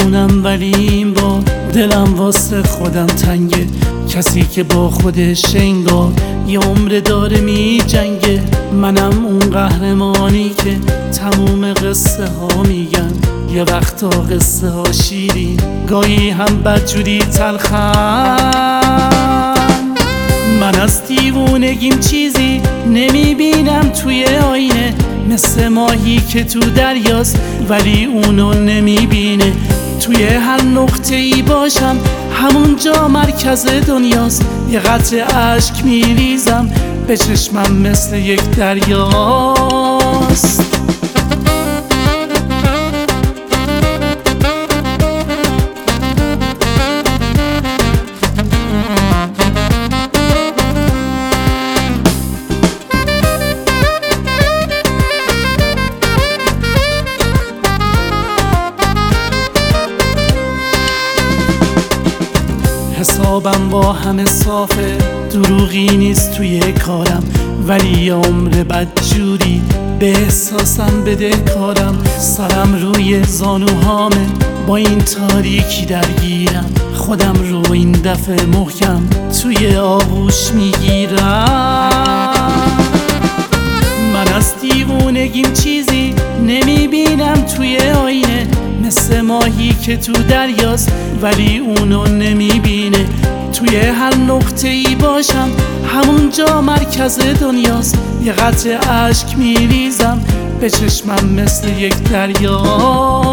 میدونم ولی این بار دلم واسه خودم تنگه. کسی که با خودش انگار یه عمر داره می جنگه. منم اون قهرمانی که تموم قصه ها میگن. یه وقتا قصه ها شیرین، گاهی هم بدجوری تلخن. من از دیوونگیم چیزی نمیبینم توی آینه، مثل ماهی که تو دریاست ولی اونو نمیبینه. توی هر نقطه ای باشم همونجا مرکز دنیاست. یه قطره اشک میریزم به چشمم مثل یک دریاست. حسابم با همه صافه، دروغی نیست توی کارم، ولی یه عمر بدجوری به احساسم بده کارم. سرم روی زانوهامه، با این تاریکی درگیرم، خودم رو این دفعه محکم توی آغوش میگیرم. من از دیوونگیم چیزی نمیبینم توی آینه، مثل ماهی که تو دریاست ولی اونو نمیبینه. توی هر نقطه ای باشم همونجا مرکز دنیاست. یه قطره اشک میریزم به چشمم مثل یک دریا.